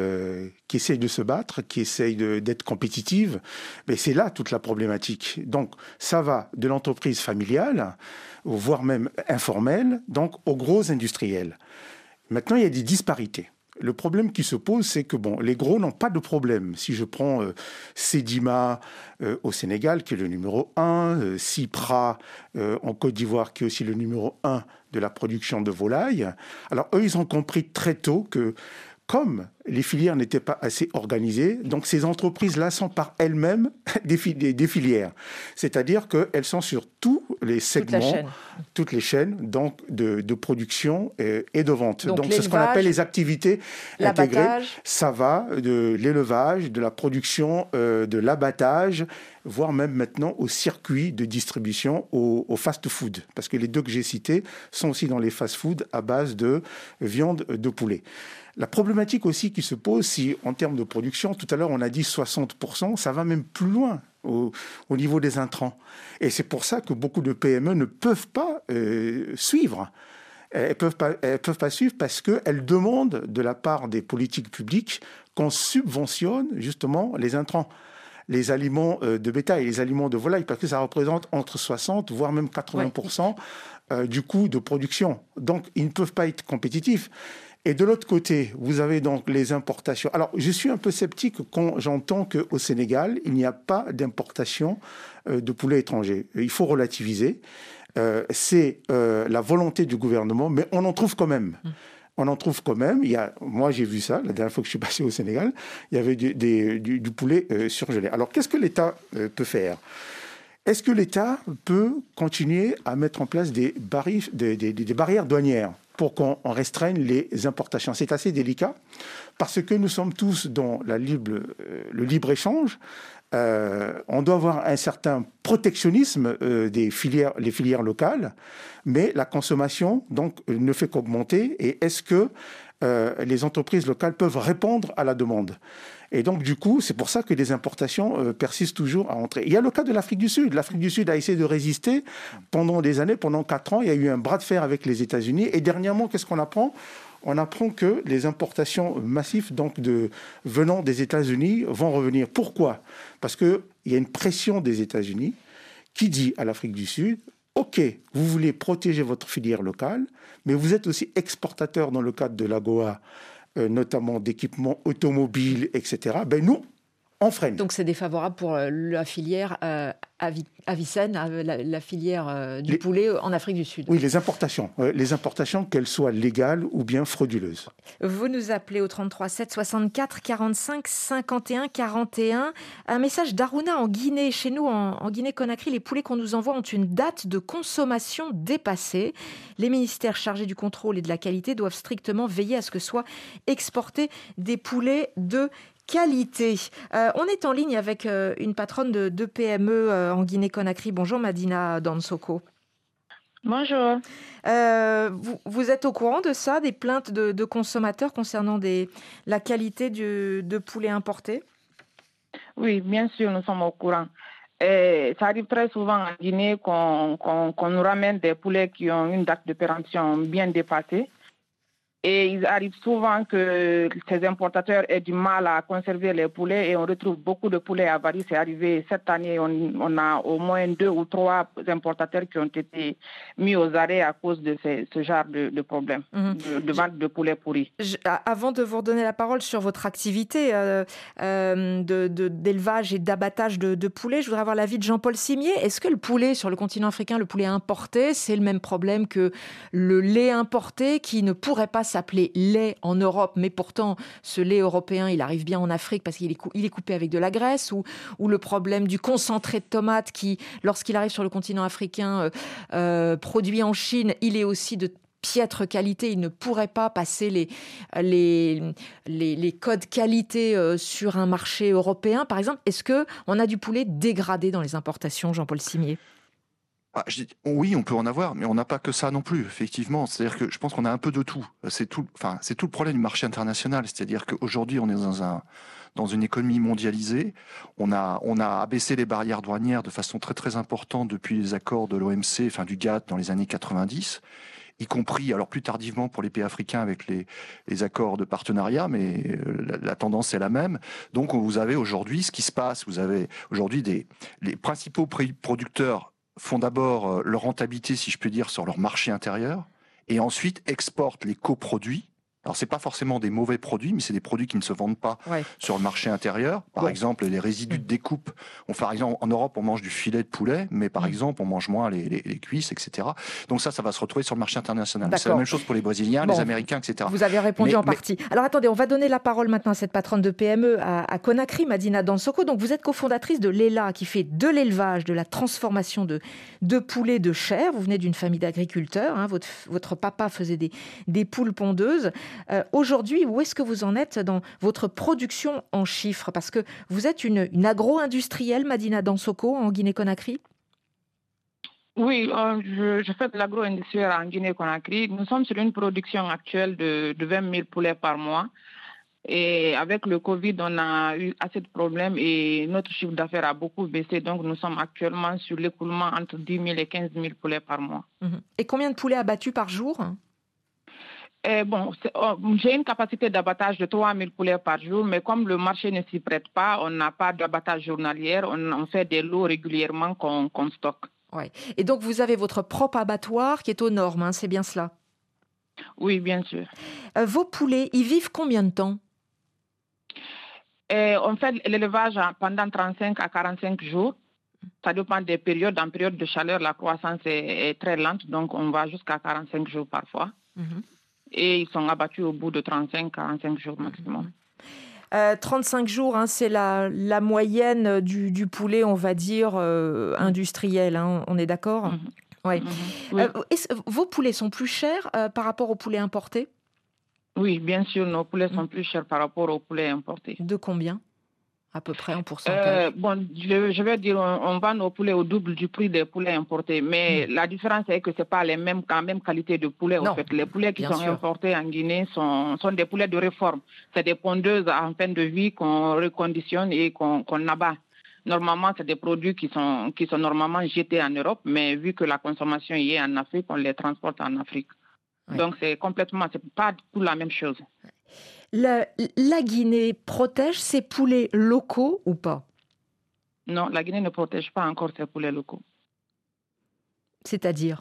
Speaker 8: qui essayent de se battre, qui essayent d'être compétitives, mais c'est là toute la problématique. Donc ça va de l'entreprise familiale, voire même informelle, donc aux gros industriels. Maintenant, il y a des disparités. Le problème qui se pose, c'est que les gros n'ont pas de problème. Si je prends Sedima au Sénégal, qui est le numéro 1, Cipra en Côte d'Ivoire, qui est aussi le numéro 1 de la production de volailles, alors eux, ils ont compris très tôt que comme les filières n'étaient pas assez organisées, donc ces entreprises-là sont par elles-mêmes des filières. C'est-à-dire qu'elles sont sur tous les segments, toutes les chaînes donc de production et de vente. Donc c'est ce qu'on appelle les activités intégrées. Ça va de l'élevage, de la production, de l'abattage, voire même maintenant au circuit de distribution, au fast-food. Parce que les deux que j'ai cités sont aussi dans les fast-food à base de viande de poulet. La problématique aussi qui se pose, si en termes de production, tout à l'heure on a dit 60%, ça va même plus loin au niveau des intrants. Et c'est pour ça que beaucoup de PME ne peuvent pas suivre. Elles peuvent pas suivre parce qu'elles demandent de la part des politiques publiques qu'on subventionne justement les intrants, les aliments de bétail, les aliments de volaille, parce que ça représente entre 60 voire même 80% du coût de production. Donc ils ne peuvent pas être compétitifs. Et de l'autre côté, vous avez donc les importations. Alors, je suis un peu sceptique quand j'entends qu'au Sénégal, il n'y a pas d'importation de poulet étranger. Il faut relativiser. C'est la volonté du gouvernement, mais on en trouve quand même. On en trouve quand même. Moi, j'ai vu ça, la dernière fois que je suis passé au Sénégal, il y avait du poulet surgelé. Alors, qu'est-ce que l'État peut faire ? Est-ce que l'État peut continuer à mettre en place des barrières douanières pour qu'on restreigne les importations? C'est assez délicat parce que nous sommes tous dans le libre-échange. On doit avoir un certain protectionnisme les filières locales, mais la consommation donc ne fait qu'augmenter. Et est-ce que les entreprises locales peuvent répondre à la demande? Et donc, du coup, c'est pour ça que les importations persistent toujours à entrer. Il y a le cas de l'Afrique du Sud. L'Afrique du Sud a essayé de résister pendant des années, pendant 4 ans. Il y a eu un bras de fer avec les États-Unis. Et dernièrement, qu'est-ce qu'on apprend ? On apprend que les importations massives donc venant des États-Unis vont revenir. Pourquoi ? Parce qu'il y a une pression des États-Unis qui dit à l'Afrique du Sud, OK, vous voulez protéger votre filière locale, mais vous êtes aussi exportateur dans le cadre de l'AGOA, notamment d'équipements automobiles, etc. Nous, on freine.
Speaker 2: Donc c'est défavorable pour la filière Avicenne, la filière du poulet en Afrique du Sud.
Speaker 8: Oui, les importations, qu'elles soient légales ou bien frauduleuses.
Speaker 2: Vous nous appelez au 33 7 64 45 51 41. Un message d'Aruna en Guinée. Chez nous, en Guinée-Conakry, les poulets qu'on nous envoie ont une date de consommation dépassée. Les ministères chargés du contrôle et de la qualité doivent strictement veiller à ce que soient exportés des poulets de qualité. On est en ligne avec une patronne de PME en Guinée-Conakry. Bonjour Madina Dansoko.
Speaker 11: Bonjour.
Speaker 2: Vous êtes au courant de ça, des plaintes de consommateurs concernant la qualité de poulet importé ?
Speaker 11: Oui, bien sûr, nous sommes au courant. Et ça arrive très souvent en Guinée qu'on nous ramène des poulets qui ont une date de péremption bien dépassée. Et il arrive souvent que ces importateurs aient du mal à conserver les poulets et on retrouve beaucoup de poulets avariés. C'est arrivé cette année, on a au moins 2 ou 3 importateurs qui ont été mis aux arrêts à cause de ce genre de problème, de vente de poulets pourris.
Speaker 2: Avant de vous redonner la parole sur votre activité d'élevage et d'abattage de poulets, je voudrais avoir l'avis de Jean-Paul Simier. Est-ce que le poulet sur le continent africain, le poulet importé, c'est le même problème que le lait importé qui ne pourrait pas s'appelait lait en Europe, mais pourtant ce lait européen, il arrive bien en Afrique parce qu'il est coupé avec de la graisse, ou le problème du concentré de tomate qui, lorsqu'il arrive sur le continent africain, produit en Chine, il est aussi de piètre qualité, il ne pourrait pas passer les codes qualité sur un marché européen, par exemple. Est-ce qu'on a du poulet dégradé dans les importations, Jean-Paul Simier ?
Speaker 3: Oui, on peut en avoir, mais on n'a pas que ça non plus, effectivement. C'est-à-dire que je pense qu'on a un peu de tout. C'est tout le problème du marché international. C'est-à-dire qu'aujourd'hui, on est dans une économie mondialisée. On a abaissé les barrières douanières de façon très très importante depuis les accords de l'OMC, du GATT dans les années 90, y compris, alors plus tardivement pour les pays africains avec les accords de partenariat, mais la tendance est la même. Donc vous avez aujourd'hui ce qui se passe. Vous avez aujourd'hui les principaux producteurs font d'abord leur rentabilité, si je peux dire, sur leur marché intérieur, et ensuite exportent les coproduits. Alors, c'est pas forcément des mauvais produits, mais c'est des produits qui ne se vendent pas sur le marché intérieur. Par exemple, les résidus de découpe. Par exemple, en Europe, on mange du filet de poulet, mais par exemple, on mange moins les cuisses, etc. Donc ça va se retrouver sur le marché international. C'est la même chose pour les Brésiliens, les Américains, etc.
Speaker 2: Vous avez répondu en partie. Alors attendez, on va donner la parole maintenant à cette patronne de PME à Conakry, Madina Dansoko. Donc vous êtes cofondatrice de Lela, qui fait de l'élevage, de la transformation de poulets de chair. Vous venez d'une famille d'agriculteurs. Votre papa faisait des poules pondeuses. Aujourd'hui, où est-ce que vous en êtes dans votre production en chiffres? Parce que vous êtes une agro-industrielle, Madina Dansoko, en Guinée-Conakry.
Speaker 11: Oui, je fais de l'agro-industriel en Guinée-Conakry. Nous sommes sur une production actuelle de 20 000 poulets par mois. Et avec le Covid, on a eu assez de problèmes et notre chiffre d'affaires a beaucoup baissé. Donc, nous sommes actuellement sur l'écoulement entre 10 000 et 15 000 poulets par mois.
Speaker 2: Et combien de poulets abattus par jour?
Speaker 11: J'ai une capacité d'abattage de 3 000 poulets par jour, mais comme le marché ne s'y prête pas, on n'a pas d'abattage journalier, on fait des lots régulièrement qu'on stocke.
Speaker 2: Ouais. Et donc, vous avez votre propre abattoir qui est aux normes, c'est bien cela?
Speaker 11: Oui, bien sûr.
Speaker 2: Vos poulets, ils vivent combien de temps?
Speaker 11: On fait l'élevage pendant 35 à 45 jours. Ça dépend des périodes. En période de chaleur, la croissance est très lente, donc on va jusqu'à 45 jours parfois. Et ils sont abattus au bout de 35-45 jours maximum.
Speaker 2: 35 jours, c'est la moyenne du poulet, on va dire, industriel. On est d'accord? Oui. Vos poulets sont plus chers par rapport aux poulets importés?
Speaker 11: Oui, bien sûr, nos poulets sont plus chers par rapport aux poulets importés.
Speaker 2: De combien? À peu près en pourcentage?
Speaker 11: Je vais dire, on vend nos poulets au double du prix des poulets importés. Mais la différence est que ce n'est pas la même qualité de poulet. En fait. Les poulets qui sont importés en Guinée sont des poulets de réforme. C'est des pondeuses en fin de vie qu'on reconditionne et qu'on abat. Normalement, c'est des produits qui sont normalement jetés en Europe, mais vu que la consommation y est en Afrique, on les transporte en Afrique. Oui. Donc, c'est pas tout la même chose.
Speaker 2: La Guinée protège ses poulets locaux ou pas?
Speaker 11: Non, la Guinée ne protège pas encore ses poulets locaux.
Speaker 2: C'est-à-dire?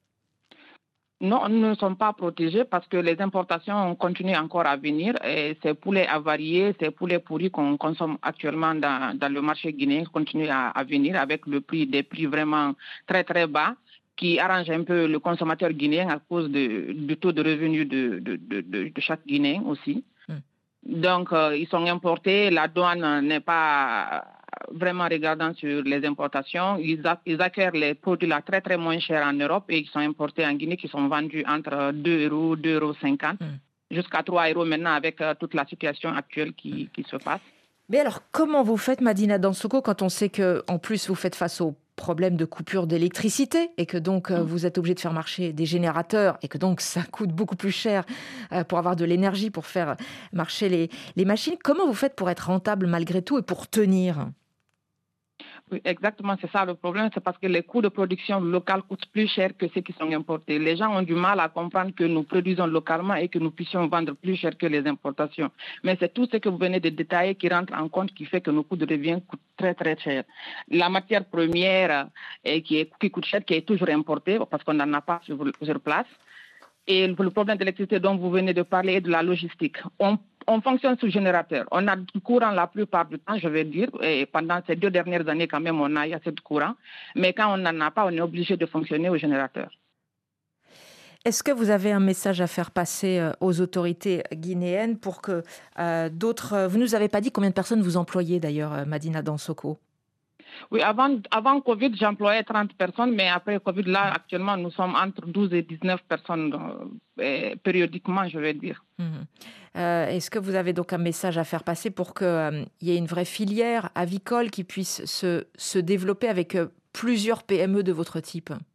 Speaker 11: Non, nous ne sommes pas protégés parce que les importations continuent encore à venir. Et ces poulets avariés, ces poulets pourris qu'on consomme actuellement dans le marché guinéen continuent à venir avec des prix vraiment très très bas, qui arrange un peu le consommateur guinéen à cause du taux de revenu de chaque Guinéen aussi. Donc, ils sont importés. La douane n'est pas vraiment regardant sur les importations. Ils acquièrent les produits là très, très moins chers en Europe et ils sont importés en Guinée, qui sont vendus entre 2 €, 2,50 € jusqu'à 3 € maintenant avec toute la situation actuelle qui se passe.
Speaker 2: Mais alors, comment vous faites, Madina Dansoko, quand on sait qu'en plus vous faites face aux problèmes de coupure d'électricité et que donc vous êtes obligé de faire marcher des générateurs et que donc ça coûte beaucoup plus cher pour avoir de l'énergie pour faire marcher les machines? Comment vous faites pour être rentable malgré tout et pour tenir?
Speaker 11: Oui, exactement, c'est ça le problème. C'est parce que les coûts de production locale coûtent plus cher que ceux qui sont importés. Les gens ont du mal à comprendre que nous produisons localement et que nous puissions vendre plus cher que les importations. Mais c'est tout ce que vous venez de détailler qui rentre en compte, qui fait que nos coûts de revient coûtent très, très cher. La matière première qui coûte cher, qui est toujours importée parce qu'on n'en a pas sur place. Et le problème de l'électricité dont vous venez de parler est de la logistique. On fonctionne sous générateur. On a du courant la plupart du temps, je vais dire. Et pendant ces 2 dernières années, quand même, on a eu assez de courant. Mais quand on n'en a pas, on est obligé de fonctionner au générateur.
Speaker 2: Est-ce que vous avez un message à faire passer aux autorités guinéennes pour que d'autres... Vous ne nous avez pas dit combien de personnes vous employez d'ailleurs, Madina Dansoko?
Speaker 11: Oui, avant Covid, j'employais 30 personnes, mais après Covid, là, actuellement, nous sommes entre 12 et 19 personnes périodiquement, je vais dire.
Speaker 2: Est-ce que vous avez donc un message à faire passer pour qu'il y ait une vraie filière avicole qui puisse se développer avec plusieurs PME de votre type?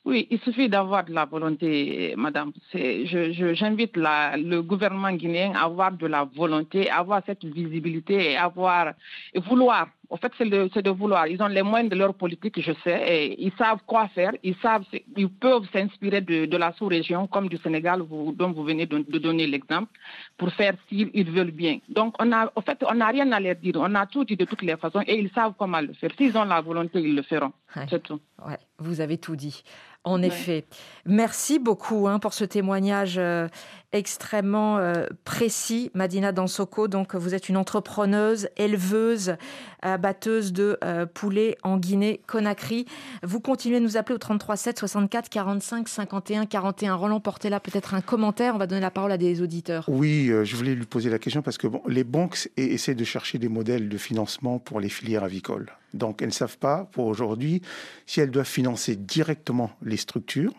Speaker 11: Oui, il suffit d'avoir de la volonté, madame. J'invite le gouvernement guinéen à avoir de la volonté, à avoir cette visibilité et vouloir. En fait, c'est de vouloir. Ils ont les moyens de leur politique, je sais, et ils savent quoi faire. Ils peuvent s'inspirer de la sous-région, comme du Sénégal, dont vous venez de donner l'exemple, pour faire s'ils veulent bien. Donc, on n'a rien à leur dire. On a tout dit de toutes les façons et ils savent comment le faire. S'ils ont la volonté, ils le feront.
Speaker 2: Ouais.
Speaker 11: C'est tout.
Speaker 2: Ouais, vous avez tout dit. En effet. Merci beaucoup pour ce témoignage extrêmement précis, Madina Dansoko. Donc, vous êtes une entrepreneuse, éleveuse, batteuse de poulets en Guinée-Conakry. Vous continuez de nous appeler au 33 7 64 45 51 41. Roland Portela, peut-être un commentaire. On va donner la parole à des auditeurs.
Speaker 8: Oui, je voulais lui poser la question parce que les banques essaient de chercher des modèles de financement pour les filières avicoles. Donc, elles ne savent pas, pour aujourd'hui, si elles doivent financer directement les structures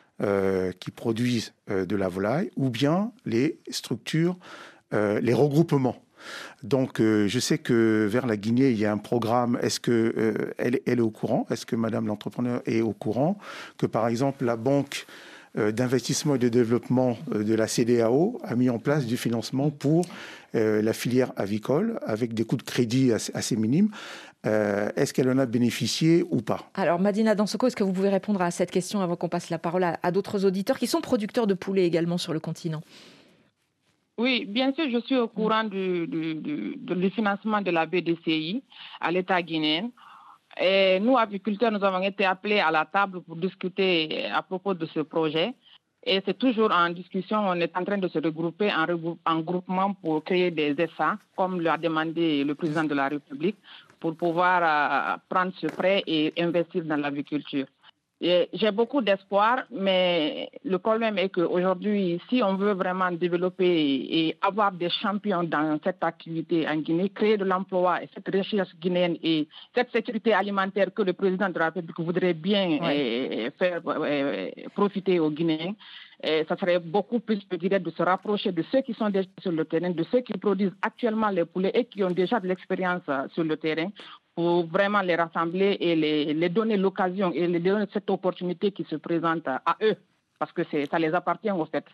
Speaker 8: qui produisent de la volaille ou bien les structures, les regroupements. Donc, je sais que vers la Guinée, il y a un programme. Est-ce qu'elle est au courant? Est-ce que Madame l'entrepreneur est au courant que, par exemple, la banque d'investissement et de développement de la CEDEAO a mis en place du financement pour la filière avicole avec des coûts de crédit assez minimes. Est-ce qu'elle en a bénéficié ou pas?
Speaker 2: Alors, Madina Dansoko, est-ce que vous pouvez répondre à cette question avant qu'on passe la parole à d'autres auditeurs qui sont producteurs de poulets également sur le continent?
Speaker 11: Oui, bien sûr, je suis au courant du financement de la BDCI à l'État guinéen. Et nous, aviculteurs, nous avons été appelés à la table pour discuter à propos de ce projet. Et c'est toujours en discussion, on est en train de se regrouper en groupement pour créer des SA, comme l'a demandé le président de la République, pour pouvoir prendre ce prêt et investir dans l'aviculture. J'ai beaucoup d'espoir, mais le problème est qu'aujourd'hui, si on veut vraiment développer et avoir des champions dans cette activité en Guinée, créer de l'emploi et cette recherche guinéenne et cette sécurité alimentaire que le président de la République voudrait bien faire profiter aux Guinéens, ça serait beaucoup plus, je dirais, de se rapprocher de ceux qui sont déjà sur le terrain, de ceux qui produisent actuellement les poulets et qui ont déjà de l'expérience sur le terrain, pour vraiment les rassembler et les donner l'occasion et les donner cette opportunité qui se présente à eux. Parce que ça les appartient en fait.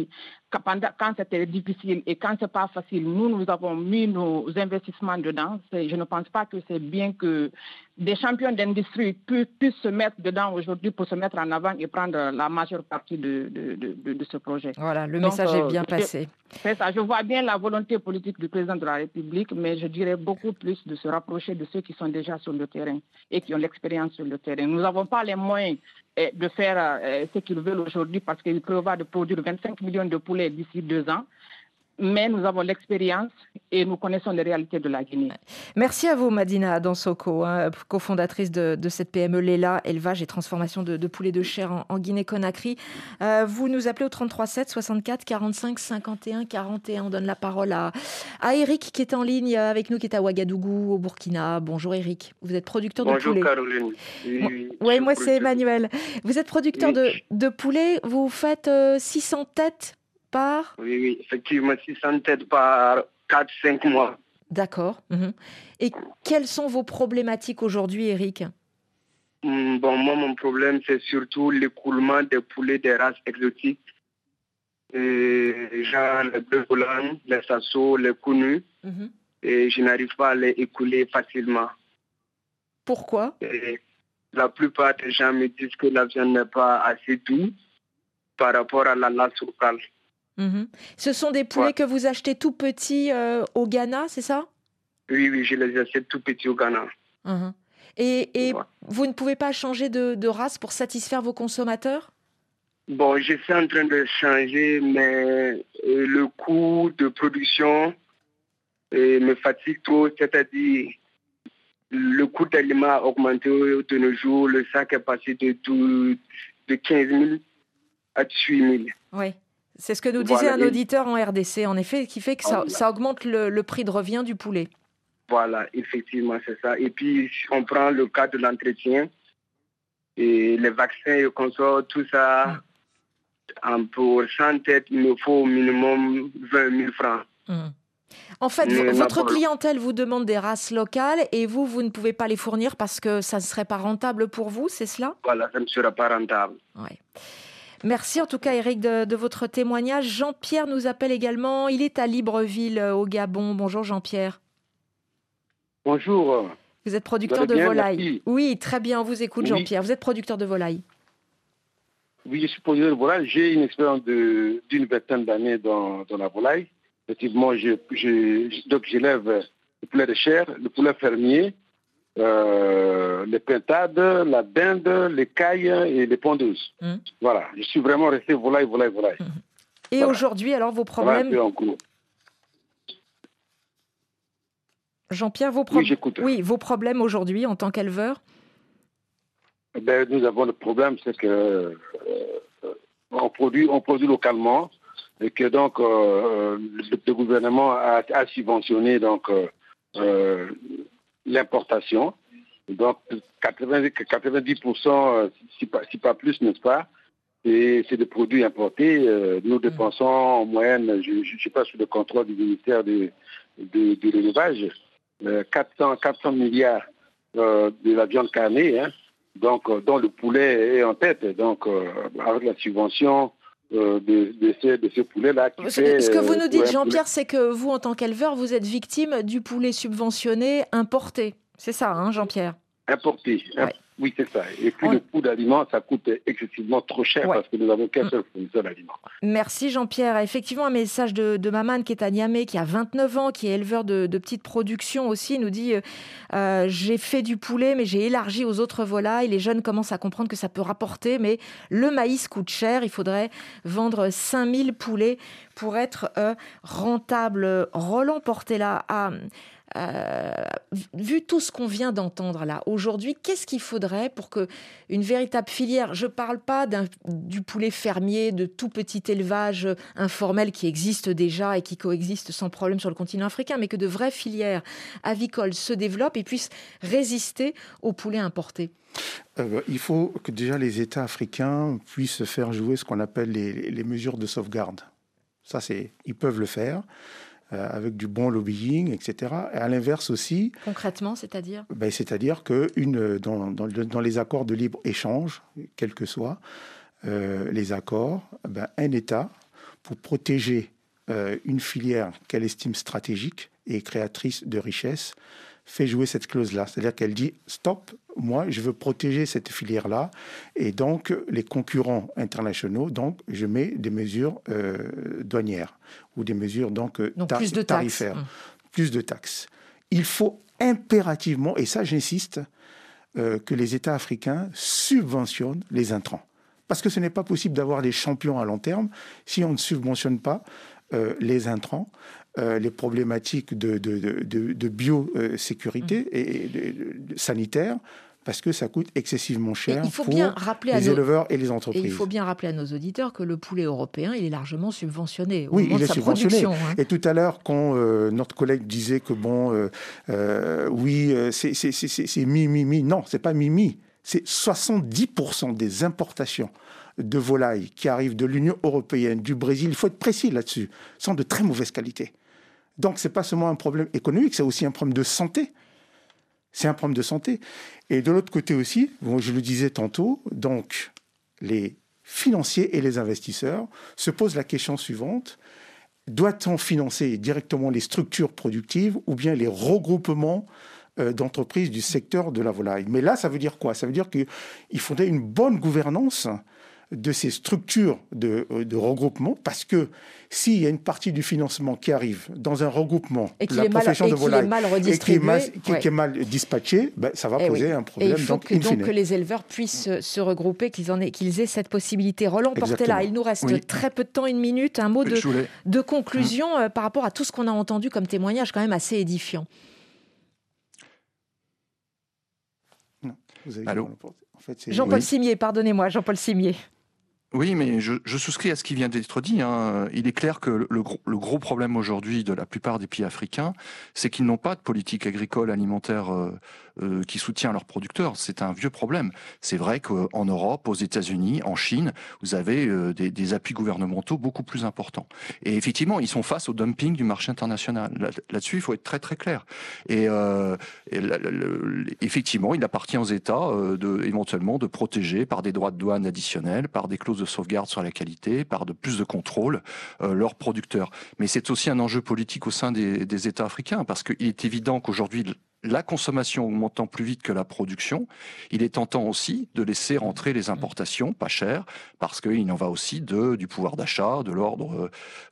Speaker 11: Quand c'était difficile et quand c'est pas facile, nous avons mis nos investissements dedans. Je ne pense pas que c'est bien que des champions d'industrie puissent se mettre dedans aujourd'hui pour se mettre en avant et prendre la majeure partie de ce projet.
Speaker 2: Voilà, le message est bien passé.
Speaker 11: C'est ça, je vois bien la volonté politique du président de la République, mais je dirais beaucoup plus de se rapprocher de ceux qui sont déjà sur le terrain et qui ont l'expérience sur le terrain. Nous n'avons pas les moyens de faire ce qu'ils veulent aujourd'hui parce qu'ils prévoient de produire 25 millions de poulets d'ici 2 ans. Mais nous avons l'expérience et nous connaissons les réalités de la Guinée.
Speaker 2: Merci à vous, Madina Dansoko, cofondatrice de cette PME Lela, élevage et transformation de poulets de chair en Guinée-Conakry. Vous nous appelez au 33 7 64 45 51 41. On donne la parole à Eric qui est en ligne avec nous, qui est à Ouagadougou, au Burkina. Bonjour Eric, vous êtes producteur de poulets.
Speaker 12: Bonjour Caroline.
Speaker 2: Oui, moi c'est Emmanuel. Vous êtes producteur de poulets, vous faites 600 têtes par...
Speaker 12: Oui, effectivement, 600 têtes par 4-5 mois.
Speaker 2: D'accord. Et quelles sont vos problématiques aujourd'hui, Eric?
Speaker 12: Moi, mon problème, c'est surtout l'écoulement des poulets des races exotiques. Genre les bleu volant, les sassos, les counus. Et je n'arrive pas à les écouler facilement.
Speaker 2: Pourquoi?
Speaker 12: La plupart des gens me disent que la viande n'est pas assez douce par rapport à la lace locale.
Speaker 2: Ce sont des poulets que vous achetez tout petits au Ghana, c'est ça?
Speaker 12: Oui, je les achète tout petits au Ghana.
Speaker 2: Et vous ne pouvez pas changer de race pour satisfaire vos consommateurs?
Speaker 12: Bon, je suis en train de changer, mais le coût de production me fatigue trop, c'est-à-dire le coût d'aliments a augmenté de nos jours, le sac est passé de 15 000 à 18 000.
Speaker 2: Oui. C'est ce que nous disait un auditeur en RDC, en effet, qui fait que ça augmente le prix de revient du poulet.
Speaker 12: Voilà, effectivement, c'est ça. Et puis, si on prend le cas de l'entretien, et les vaccins et le consort, tout ça, pour 100 têtes, il me faut au minimum 20 000 francs.
Speaker 2: En fait, votre clientèle vous demande des races locales et vous ne pouvez pas les fournir parce que ça ne serait pas rentable pour vous, c'est cela?
Speaker 12: Voilà, ça ne sera pas rentable.
Speaker 2: Ouais. Merci en tout cas, Eric, de votre témoignage. Jean-Pierre nous appelle également. Il est à Libreville, au Gabon. Bonjour, Jean-Pierre.
Speaker 13: Bonjour.
Speaker 2: Vous êtes producteur de volailles. Merci. Oui, très bien, on vous écoute, Jean-Pierre. Vous êtes producteur de volailles.
Speaker 13: Oui, je suis producteur de volailles. J'ai une expérience d'une vingtaine d'années dans la volaille. Effectivement, donc j'élève le poulet de chair, le poulet fermier, les pintades, la dinde, les cailles et les pondeuses. Voilà, je suis vraiment resté volaille.
Speaker 2: Et voilà. Aujourd'hui, alors, vos problèmes... Jean-Pierre, vos problèmes aujourd'hui en tant qu'éleveur?
Speaker 13: Nous avons le problème, c'est que on produit localement et que donc le gouvernement a subventionné donc l'importation. Donc 90%, si pas plus, n'est-ce pas? Et c'est des produits importés. Nous dépensons en moyenne, je ne sais pas sous le contrôle du ministère de l'élevage, 400 milliards de la viande carnée, hein, donc dont le poulet est en tête. Donc avec la subvention de ce poulet-là.
Speaker 2: Ce que vous nous dites, Jean-Pierre, c'est que vous, en tant qu'éleveur, vous êtes victime du poulet subventionné importé. C'est ça, hein, Jean-Pierre?
Speaker 13: Importé. Ouais. Oui, c'est ça. Et puis le coût d'aliments, ça coûte excessivement trop cher parce que nous n'avons qu'un seul fournisseur d'aliments.
Speaker 2: Merci Jean-Pierre. Effectivement, un message de Maman qui est à Niamey, qui a 29 ans, qui est éleveur de petite production aussi, nous dit j'ai fait du poulet, mais j'ai élargi aux autres volailles. Les jeunes commencent à comprendre que ça peut rapporter, mais le maïs coûte cher. Il faudrait vendre 5000 poulets pour être rentable. Roland Portela vu tout ce qu'on vient d'entendre là, aujourd'hui, qu'est-ce qu'il faudrait pour qu'une véritable filière, je ne parle pas du poulet fermier, de tout petit élevage informel qui existe déjà et qui coexiste sans problème sur le continent africain, mais que de vraies filières avicoles se développent et puissent résister aux poulets importés?
Speaker 8: Il faut que déjà les États africains puissent faire jouer ce qu'on appelle les mesures de sauvegarde. Ça, ils peuvent le faire. Avec du bon lobbying, etc. Et à l'inverse aussi...
Speaker 2: Concrètement, c'est-à-dire
Speaker 8: c'est-à-dire que dans les accords de libre-échange, quels que soient les accords, un État, pour protéger une filière qu'elle estime stratégique et créatrice de richesse, fait jouer cette clause-là. C'est-à-dire qu'elle dit « Stop, moi, je veux protéger cette filière-là. » Et donc, les concurrents internationaux, donc, je mets des mesures douanières ou des mesures
Speaker 2: plus de
Speaker 8: tarifaires. Plus de taxes. Il faut impérativement, et ça, j'insiste, que les États africains subventionnent les intrants. Parce que ce n'est pas possible d'avoir des champions à long terme si on ne subventionne pas les intrants, les problématiques de biosécurité et sanitaire, parce que ça coûte excessivement cher pour les éleveurs et les entreprises.
Speaker 2: Et il faut bien rappeler à nos auditeurs que le poulet européen, il est largement subventionné.
Speaker 8: Oui, il est subventionné. Et tout à l'heure, quand notre collègue disait que c'est mi-mi-mi, non, c'est pas mi-mi. C'est 70% des importations de volailles qui arrivent de l'Union européenne, du Brésil, il faut être précis là-dessus, sont de très mauvaise qualité. Donc, ce n'est pas seulement un problème économique, c'est aussi un problème de santé. C'est un problème de santé. Et de l'autre côté aussi, je le disais tantôt, donc les financiers et les investisseurs se posent la question suivante. Doit-on financer directement les structures productives ou bien les regroupements d'entreprises du secteur de la volaille? Mais là, ça veut dire quoi? Ça veut dire qu'il faudrait une bonne gouvernance de ces structures de regroupement, parce que s'il y a une partie du financement qui arrive dans un regroupement, la profession de volaille, et qui est mal dispatché, ça va poser un problème.
Speaker 2: Et il faut que les éleveurs puissent se regrouper, qu'ils aient cette possibilité. Roland Portela, il nous reste très peu de temps, 1 minute, un mot de conclusion par rapport à tout ce qu'on a entendu comme témoignage quand même assez édifiant.
Speaker 3: Allô.
Speaker 2: Jean-Paul Simier, pardonnez-moi, Jean-Paul Simier.
Speaker 3: Oui, mais je souscris à ce qui vient d'être dit. Il est clair que le gros problème aujourd'hui de la plupart des pays africains, c'est qu'ils n'ont pas de politique agricole alimentaire qui soutient leurs producteurs. C'est un vieux problème. C'est vrai qu'en Europe, aux États-Unis, en Chine, vous avez des appuis gouvernementaux beaucoup plus importants. Et effectivement, ils sont face au dumping du marché international. Là-dessus, il faut être très très clair. Et effectivement, il appartient aux États éventuellement de protéger par des droits de douane additionnels, par des clauses de sauvegarde sur la qualité, par plus de contrôle leurs producteurs. Mais c'est aussi un enjeu politique au sein des États africains, parce qu'il est évident qu'aujourd'hui, la consommation augmentant plus vite que la production, il est tentant aussi de laisser rentrer les importations pas chères, parce qu'il en va aussi du pouvoir d'achat, de l'ordre,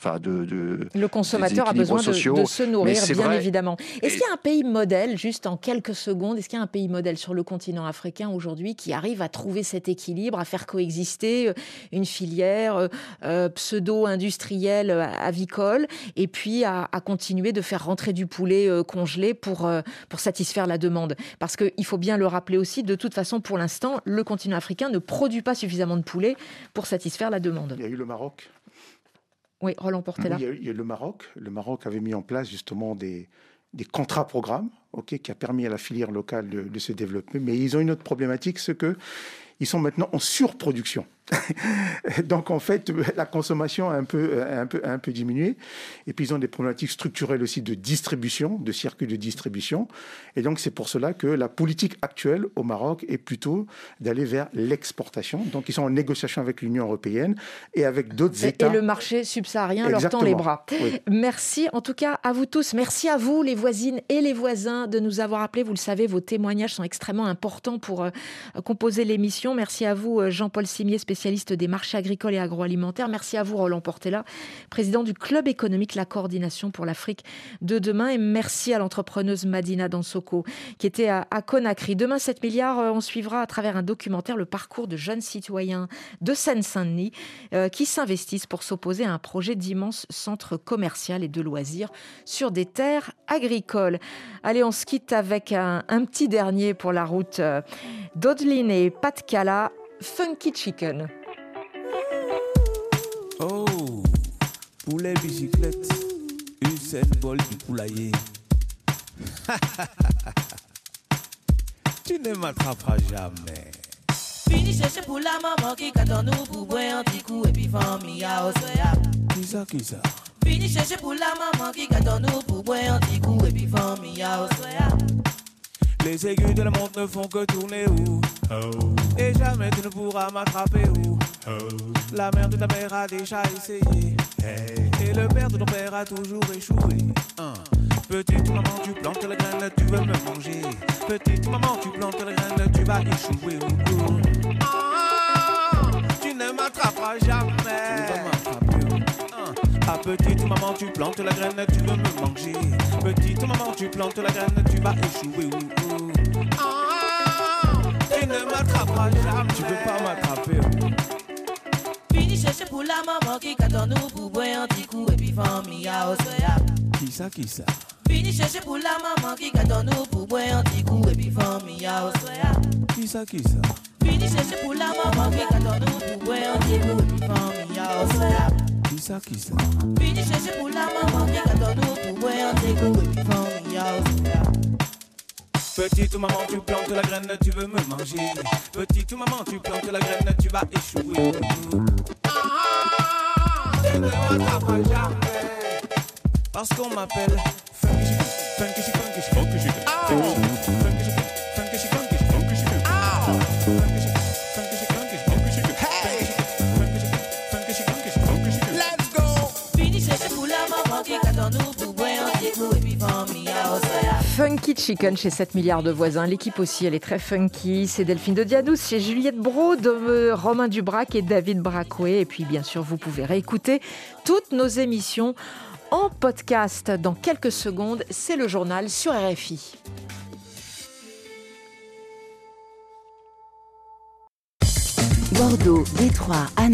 Speaker 2: le consommateur a besoin de se nourrir, bien évidemment. Est-ce qu'il y a un pays modèle, juste en quelques secondes, est-ce qu'il y a un pays modèle sur le continent africain aujourd'hui qui arrive à trouver cet équilibre, à faire coexister une filière pseudo-industrielle avicole, et puis à continuer de faire rentrer du poulet congelé pour satisfaire la demande? Parce qu'il faut bien le rappeler aussi, de toute façon, pour l'instant, le continent africain ne produit pas suffisamment de poulet pour satisfaire la demande.
Speaker 8: Il y a eu le Maroc.
Speaker 2: Oui, Roland Portela.
Speaker 8: Il y a eu le Maroc. Le Maroc avait mis en place justement des contrats-programmes, qui a permis à la filière locale de se développer. Mais ils ont une autre problématique, c'est qu'ils sont maintenant en surproduction. Donc en fait, la consommation a un peu diminué. Et puis ils ont des problématiques structurelles aussi de distribution, de circuits de distribution. Et donc c'est pour cela que la politique actuelle au Maroc est plutôt d'aller vers l'exportation. Donc ils sont en négociation avec l'Union européenne et avec d'autres États.
Speaker 2: Et le marché subsaharien leur tend les bras. Oui. Merci en tout cas à vous tous. Merci à vous les voisines et les voisins de nous avoir appelés. Vous le savez, vos témoignages sont extrêmement importants pour composer l'émission. Merci à vous Jean-Paul Simier, spécialiste des marchés agricoles et agroalimentaires. Merci à vous Roland Portela, président du club économique La Coordination pour l'Afrique de demain. Et merci à l'entrepreneuse Madina Dansoko qui était à Conakry. Demain, 7 milliards, on suivra à travers un documentaire le parcours de jeunes citoyens de Seine-Saint-Denis qui s'investissent pour s'opposer à un projet d'immense centre commercial et de loisirs sur des terres agricoles. Allez, on se quitte avec un petit dernier pour la route. Dodeline et Pat Cala, Funky Chicken.
Speaker 14: Oh, poulet bicyclette, Usain Bolt du poulailler. Tu ne m'attraperas jamais.
Speaker 15: Fini chercher pour la maman qui attend nous pour boire un petit coup et puis famille à Osoya.
Speaker 14: Qui ça?
Speaker 15: Fini chercher pour la maman qui attend nous pour boire un petit coup et puis famille à Osoya.
Speaker 14: Les aiguilles de la montre ne font que tourner où? Oh. Et jamais tu ne pourras m'attraper où? Oh. La mère de ta mère a déjà essayé. Hey. Et le père de ton père a toujours échoué. Petite maman, tu plantes la graine, tu veux me manger. Petite maman, tu plantes la graine, tu vas échouer. Tu ne m'attraperas jamais. Tu vas m'attraper. Ah, petite maman, tu plantes la graine, tu veux me manger. Petite maman, tu plantes la graine, tu vas échouer. Tu ne m'attraperas jamais. Tu veux pas m'attraper.
Speaker 15: Fini chercher pour la maman qui attend nous pour boire un petit coup et puis famille à Osoya.
Speaker 14: Qui ça?
Speaker 15: Fini chercher pour la maman qui attend nous pour boire un petit coup et puis famille à Osoya.
Speaker 14: Qui ça?
Speaker 15: Fini chercher pour la maman qui attend nous pour boire un petit coup et puis famille à Osoya.
Speaker 14: Qui ça?
Speaker 15: Fini chercher pour la maman qui attend nous pour boire un petit coup et puis famille à Osoya.
Speaker 14: Petite maman, tu plantes la graine, tu veux me manger. Petite maman, tu plantes la graine, tu vas échouer. Tu ne m'attraperas jamais. Parce qu'on m'appelle Funky Chicken, Funky Chicken, Funky Chicken, Funky Chicken, Funky Chicken, Funky Chicken, Funky Chicken, Funky Chicken, Funky Chicken, Funky Chicken, Funky Chicken, Funky Chicken, Funky Chicken. Let's go.
Speaker 15: Fini chercher pour la maman qui attend nous pour boire un petit coup et puis famille à Osoya.
Speaker 2: Funky Chicken chez 7 milliards de voisins. L'équipe aussi, elle est très funky. C'est Delphine de Dianous, c'est Juliette Braud, Romain Dubrac et David Bracoué. Et puis, bien sûr, vous pouvez réécouter toutes nos émissions en podcast. Dans quelques secondes, c'est le journal sur RFI.
Speaker 16: Bordeaux, Détroit, Annonay.